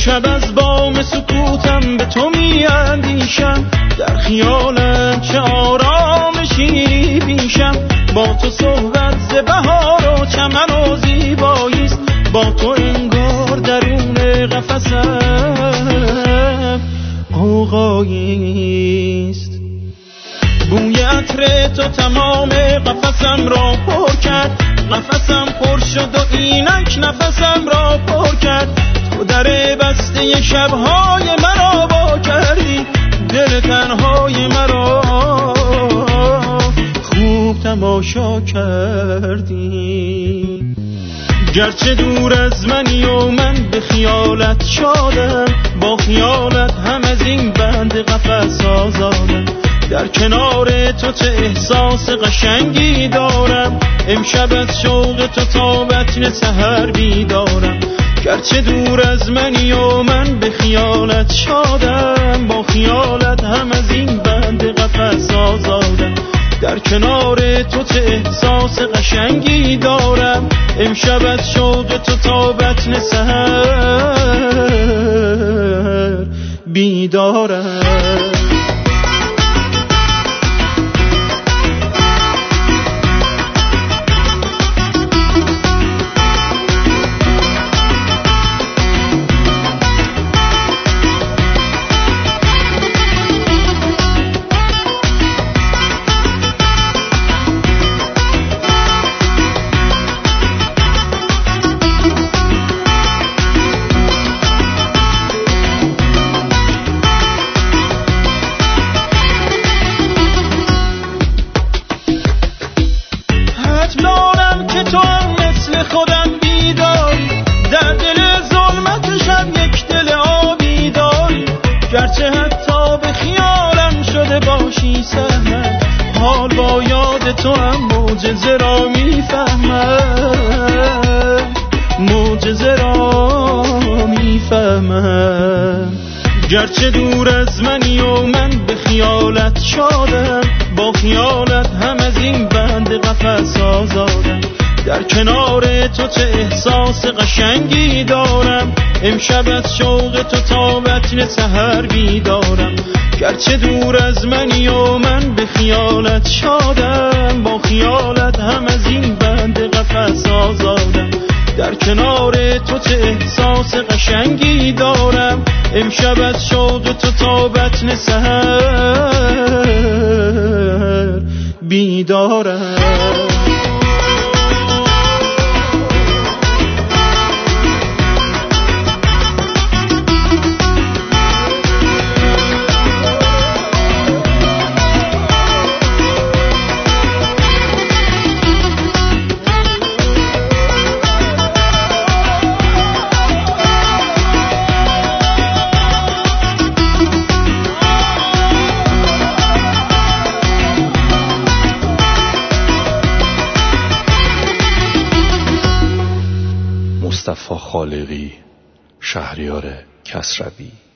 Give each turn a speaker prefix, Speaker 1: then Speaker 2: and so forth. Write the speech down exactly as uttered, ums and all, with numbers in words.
Speaker 1: امشب از بام سکوتم به تو می اندیشم، در خیالم چه آرامشی بیشم. با تو صحبت ز بهار و چمن و زیباییست، با تو انگار درون قفسم آقاییست. بوی عطر تو تمام قفسم را پر کرد، قفسم پر شد و اینک نفسم را پر کرد. تو در بسته شبهای مرا وا کردی، دل تنهای مرا خوب تماشا کردی. گرچه دور از منی و من به خیالت شادم، با خیالت هم از این بند قفس آزادم. در کنار تو چه احساس قشنگی دارم، امشب از شوق تو تا بطن سحر بیدارم. گرچه دور از منی و من به خیالت شادم، با خیالت هم از این بند قفس آزادم. در کنار تو چه احساس قشنگی دارم، امشب از شوق تو تا بطن سحر بیدارم. حال با یاد تو هم معجزه را میفهمم، معجزه را میفهمم. گرچه دور از منی و من به خیالت شادم، با خیالت هم از این بند قفس آزادم. در کنار تو چه احساس قشنگی دارم، امشب از شوق تو تا بطن سحر بیدارم. گرچه دور از منی و من به خیالت شادم، با خیالت هم از این بند قفس آزادم. در کنار تو چه احساس قشنگی دارم، امشب از شوق تو تا بطن سحر بیدارم.
Speaker 2: مصطفی خالقی، شهریار کسروی.